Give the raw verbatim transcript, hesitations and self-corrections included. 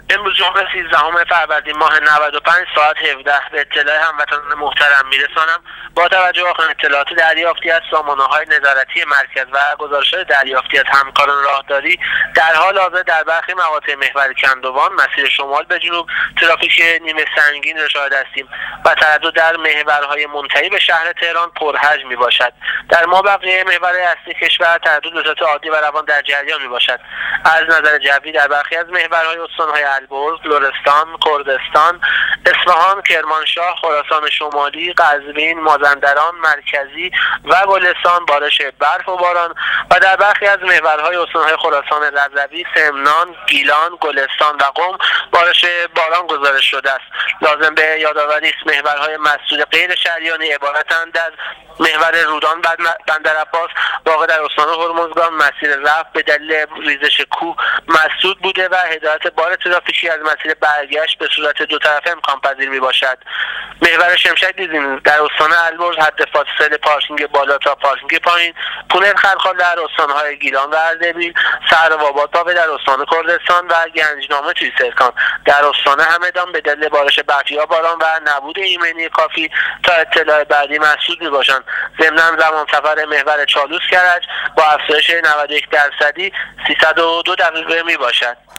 امروز جمعه سیزدهم فروردین ماه نود و پنج ساعت هفده به اطلاع هموطنان محترم میرسانم. با توجه به آخرین اطلاعات دریافتی از سامانه‌های نظارتی مرکز و گزارش‌های دریافتی از همکاران راهداری، در حال حاضر در برخی مقاطع محور کندوان مسیر شمال به جنوب ترافیک نیمه سنگین را شاهد هستیم و تردد در محورهای منتهی به شهر تهران پرحجم میباشد. در مابقی محور اصلی کشور تردد به صورت عادی و روان در جریان میباشد. از نظر جوی در برخی از محورهای استان‌های البرز، لرستان، کردستان، اصفهان، کرمانشاه، خراسان شمالی، قزوین، مازندران مرکزی و گلستان بارش برف و باران و در برخی از محورهای استان‌های خراسان رضوی، سمنان، گیلان، گلستان و قم بارش باران گزارش شده است. لازم به یادآوری است محورهای مسدود غیر شهریانی عبارتند از محور رودان بندر عباس واقع در استان هرمزگان مسیر رفت به دلیل ریزش کوه مسدود بوده و هدایت بار ترافیکی از مسیر برگشت به صورت دو طرفه امکان پذیر می باشد. محور شمشک دیزین در استان البرز حد فاصله پارکینگ بالا تا پارکینگ پایین، پونر خلخال در استانهای گیلان و اردبیل، سهر و آباد در استان کردستان و گنجنامه توی سرکان در استان همدان به دلیل بارش برفی باران و نبود ایمنی کافی تا اطلاع بعدی مسدود می باشند. ضمن زمان سفر محور چالوس کرج با افزایش نود و یک درصدی سیصد و دو دقیقه می باشد.